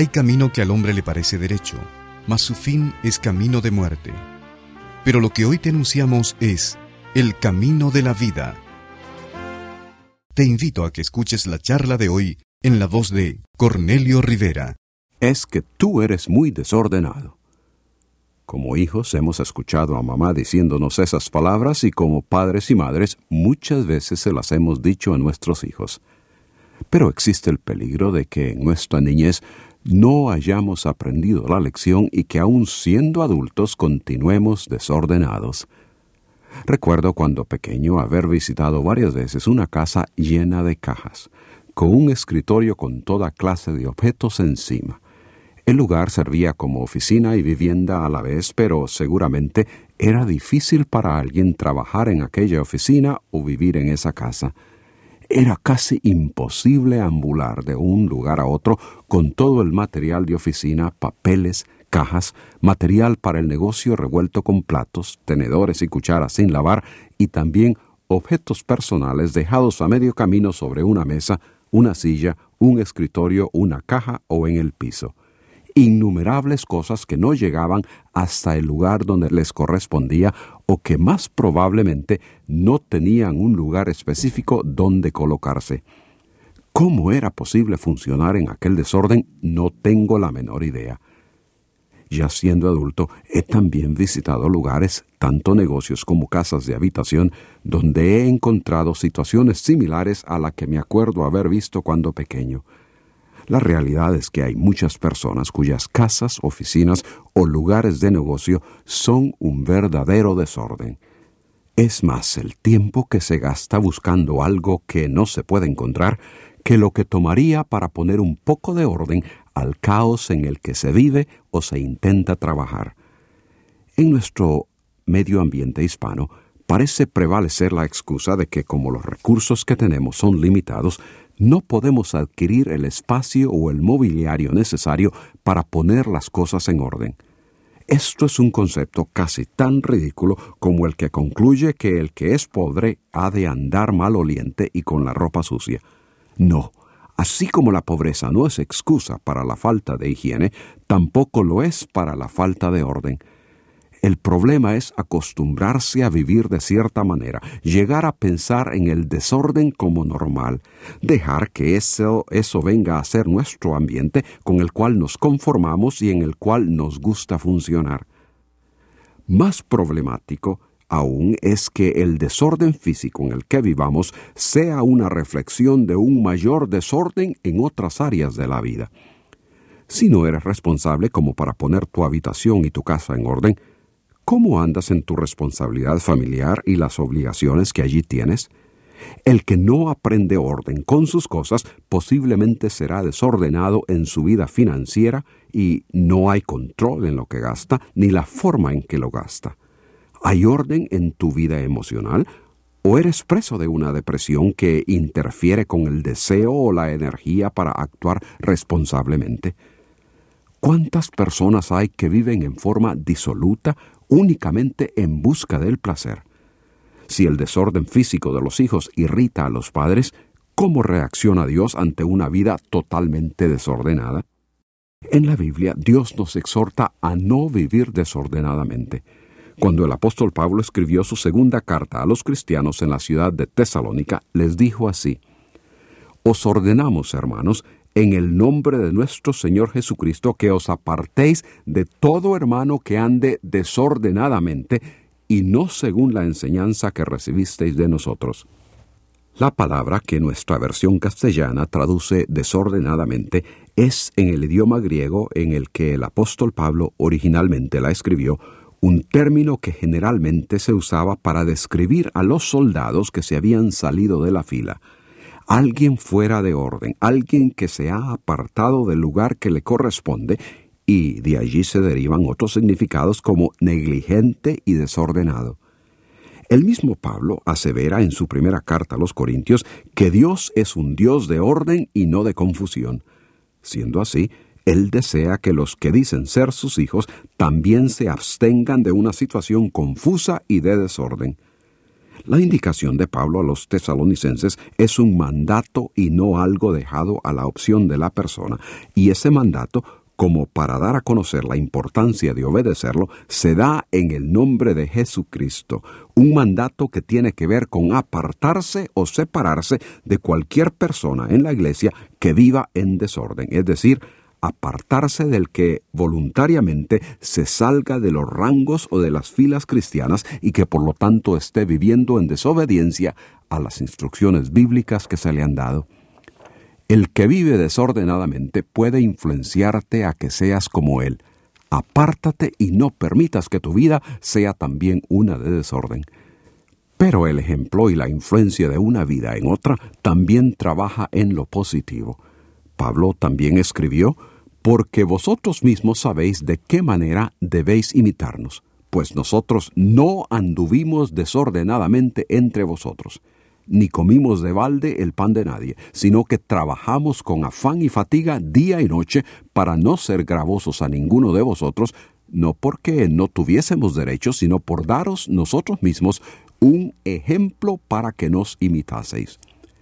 Hay camino que al hombre le parece derecho, mas su fin es camino de muerte. Pero lo que hoy te anunciamos es el camino de la vida. Te invito a que escuches la charla de hoy en la voz de Cornelio Rivera. Es que tú eres muy desordenado. Como hijos hemos escuchado a mamá diciéndonos esas palabras y como padres y madres muchas veces se las hemos dicho a nuestros hijos. Pero existe el peligro de que en nuestra niñez no hayamos aprendido la lección y que aún siendo adultos continuemos desordenados. Recuerdo cuando pequeño haber visitado varias veces una casa llena de cajas, con un escritorio con toda clase de objetos encima. El lugar servía como oficina y vivienda a la vez, pero seguramente era difícil para alguien trabajar en aquella oficina o vivir en esa casa. Era casi imposible ambular de un lugar a otro con todo el material de oficina, papeles, cajas, material para el negocio revuelto con platos, tenedores y cucharas sin lavar y también objetos personales dejados a medio camino sobre una mesa, una silla, un escritorio, una caja o en el piso. Innumerables cosas que no llegaban hasta el lugar donde les correspondía o que más probablemente no tenían un lugar específico donde colocarse. ¿Cómo era posible funcionar en aquel desorden? No tengo la menor idea. Ya siendo adulto, he también visitado lugares, tanto negocios como casas de habitación, donde he encontrado situaciones similares a la que me acuerdo haber visto cuando pequeño. La realidad es que hay muchas personas cuyas casas, oficinas o lugares de negocio son un verdadero desorden. Es más el tiempo que se gasta buscando algo que no se puede encontrar que lo que tomaría para poner un poco de orden al caos en el que se vive o se intenta trabajar. En nuestro medio ambiente hispano parece prevalecer la excusa de que como los recursos que tenemos son limitados, no podemos adquirir el espacio o el mobiliario necesario para poner las cosas en orden. Esto es un concepto casi tan ridículo como el que concluye que el que es pobre ha de andar maloliente y con la ropa sucia. No, así como la pobreza no es excusa para la falta de higiene, tampoco lo es para la falta de orden. El problema es acostumbrarse a vivir de cierta manera, llegar a pensar en el desorden como normal, dejar que eso venga a ser nuestro ambiente con el cual nos conformamos y en el cual nos gusta funcionar. Más problemático aún es que el desorden físico en el que vivamos sea una reflexión de un mayor desorden en otras áreas de la vida. Si no eres responsable como para poner tu habitación y tu casa en orden, ¿cómo andas en tu responsabilidad familiar y las obligaciones que allí tienes? El que no aprende orden con sus cosas posiblemente será desordenado en su vida financiera y no hay control en lo que gasta ni la forma en que lo gasta. ¿Hay orden en tu vida emocional? ¿O eres preso de una depresión que interfiere con el deseo o la energía para actuar responsablemente? ¿Cuántas personas hay que viven en forma disoluta únicamente en busca del placer? Si el desorden físico de los hijos irrita a los padres, ¿cómo reacciona Dios ante una vida totalmente desordenada? En la Biblia, Dios nos exhorta a no vivir desordenadamente. Cuando el apóstol Pablo escribió su segunda carta a los cristianos en la ciudad de Tesalónica, les dijo así: «Os ordenamos, hermanos, en el nombre de nuestro Señor Jesucristo, que os apartéis de todo hermano que ande desordenadamente y no según la enseñanza que recibisteis de nosotros». La palabra que nuestra versión castellana traduce desordenadamente es en el idioma griego en el que el apóstol Pablo originalmente la escribió, un término que generalmente se usaba para describir a los soldados que se habían salido de la fila. Alguien fuera de orden, alguien que se ha apartado del lugar que le corresponde, y de allí se derivan otros significados como negligente y desordenado. El mismo Pablo asevera en su primera carta a los Corintios que Dios es un Dios de orden y no de confusión. Siendo así, Él desea que los que dicen ser sus hijos también se abstengan de una situación confusa y de desorden. La indicación de Pablo a los tesalonicenses es un mandato y no algo dejado a la opción de la persona, y ese mandato, como para dar a conocer la importancia de obedecerlo, se da en el nombre de Jesucristo, un mandato que tiene que ver con apartarse o separarse de cualquier persona en la iglesia que viva en desorden, es decir, apartarse del que voluntariamente se salga de los rangos o de las filas cristianas y que por lo tanto esté viviendo en desobediencia a las instrucciones bíblicas que se le han dado. El que vive desordenadamente puede influenciarte a que seas como él. Apártate y no permitas que tu vida sea también una de desorden. Pero el ejemplo y la influencia de una vida en otra también trabaja en lo positivo. Pablo también escribió: porque vosotros mismos sabéis de qué manera debéis imitarnos, pues nosotros no anduvimos desordenadamente entre vosotros, ni comimos de balde el pan de nadie, sino que trabajamos con afán y fatiga día y noche para no ser gravosos a ninguno de vosotros, no porque no tuviésemos derecho, sino por daros nosotros mismos un ejemplo para que nos imitaseis.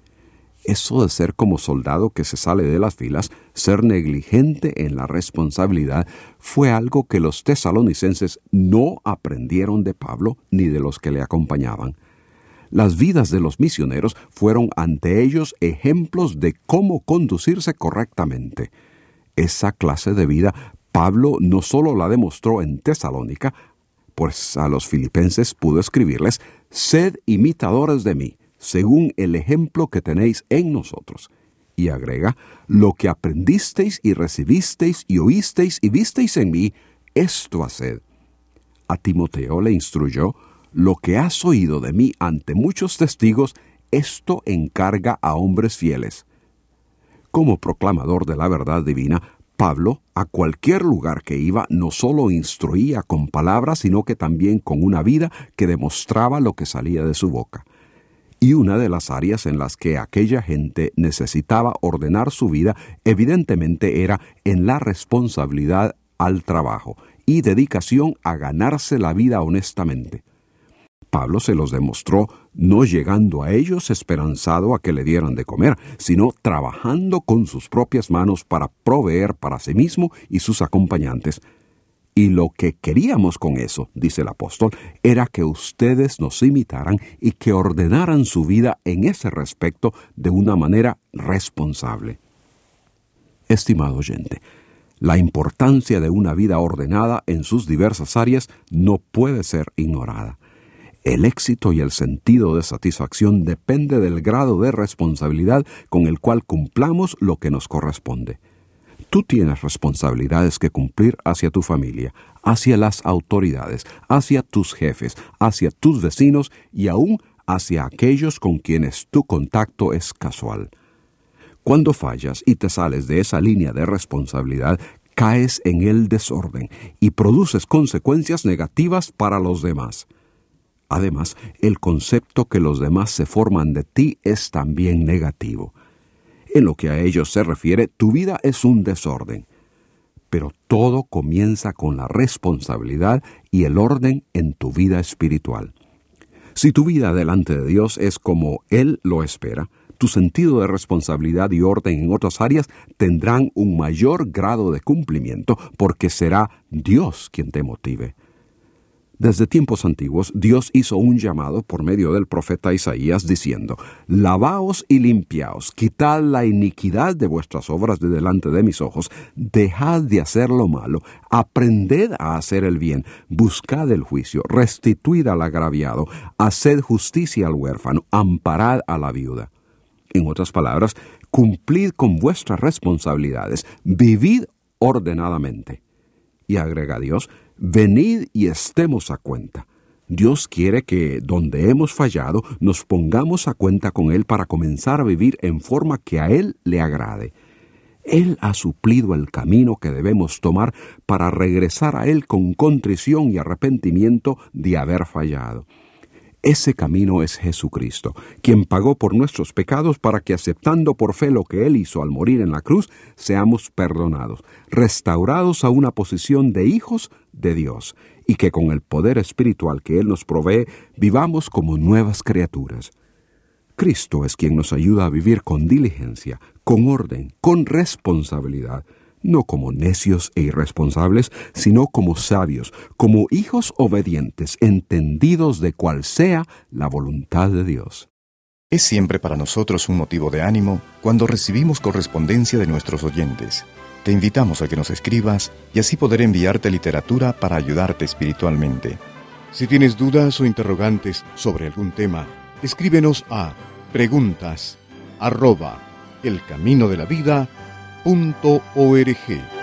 Eso de ser como soldado que se sale de las filas, ser negligente en la responsabilidad, fue algo que los tesalonicenses no aprendieron de Pablo ni de los que le acompañaban. Las vidas de los misioneros fueron ante ellos ejemplos de cómo conducirse correctamente. Esa clase de vida Pablo no solo la demostró en Tesalónica, pues a los filipenses pudo escribirles: «Sed imitadores de mí, según el ejemplo que tenéis en nosotros». Y agrega: «Lo que aprendisteis y recibisteis y oísteis y visteis en mí, esto haced». A Timoteo le instruyó: «Lo que has oído de mí ante muchos testigos, esto encarga a hombres fieles». Como proclamador de la verdad divina, Pablo, a cualquier lugar que iba, no solo instruía con palabras, sino que también con una vida que demostraba lo que salía de su boca. Y una de las áreas en las que aquella gente necesitaba ordenar su vida, evidentemente, era en la responsabilidad al trabajo y dedicación a ganarse la vida honestamente. Pablo se los demostró no llegando a ellos esperanzado a que le dieran de comer, sino trabajando con sus propias manos para proveer para sí mismo y sus acompañantes. Y lo que queríamos con eso, dice el apóstol, era que ustedes nos imitaran y que ordenaran su vida en ese respecto de una manera responsable. Estimado oyente, la importancia de una vida ordenada en sus diversas áreas no puede ser ignorada. El éxito y el sentido de satisfacción depende del grado de responsabilidad con el cual cumplamos lo que nos corresponde. Tú tienes responsabilidades que cumplir hacia tu familia, hacia las autoridades, hacia tus jefes, hacia tus vecinos y aún hacia aquellos con quienes tu contacto es casual. Cuando fallas y te sales de esa línea de responsabilidad, caes en el desorden y produces consecuencias negativas para los demás. Además, el concepto que los demás se forman de ti es también negativo. En lo que a ellos se refiere, tu vida es un desorden. Pero todo comienza con la responsabilidad y el orden en tu vida espiritual. Si tu vida delante de Dios es como Él lo espera, tu sentido de responsabilidad y orden en otras áreas tendrán un mayor grado de cumplimiento porque será Dios quien te motive. Desde tiempos antiguos, Dios hizo un llamado por medio del profeta Isaías diciendo: «Lavaos y limpiaos, quitad la iniquidad de vuestras obras de delante de mis ojos, dejad de hacer lo malo, aprended a hacer el bien, buscad el juicio, restituid al agraviado, haced justicia al huérfano, amparad a la viuda». En otras palabras, cumplid con vuestras responsabilidades, vivid ordenadamente. Y agrega Dios: «Venid y estemos a cuenta». Dios quiere que, donde hemos fallado, nos pongamos a cuenta con Él para comenzar a vivir en forma que a Él le agrade. Él ha suplido el camino que debemos tomar para regresar a Él con contrición y arrepentimiento de haber fallado. Ese camino es Jesucristo, quien pagó por nuestros pecados para que, aceptando por fe lo que Él hizo al morir en la cruz, seamos perdonados, restaurados a una posición de hijos de Dios, y que con el poder espiritual que Él nos provee, vivamos como nuevas criaturas. Cristo es quien nos ayuda a vivir con diligencia, con orden, con responsabilidad, no como necios e irresponsables, sino como sabios, como hijos obedientes, entendidos de cuál sea la voluntad de Dios. Es siempre para nosotros un motivo de ánimo cuando recibimos correspondencia de nuestros oyentes. Te invitamos a que nos escribas y así poder enviarte literatura para ayudarte espiritualmente. Si tienes dudas o interrogantes sobre algún tema, escríbenos a preguntas@elcaminodelavida.org.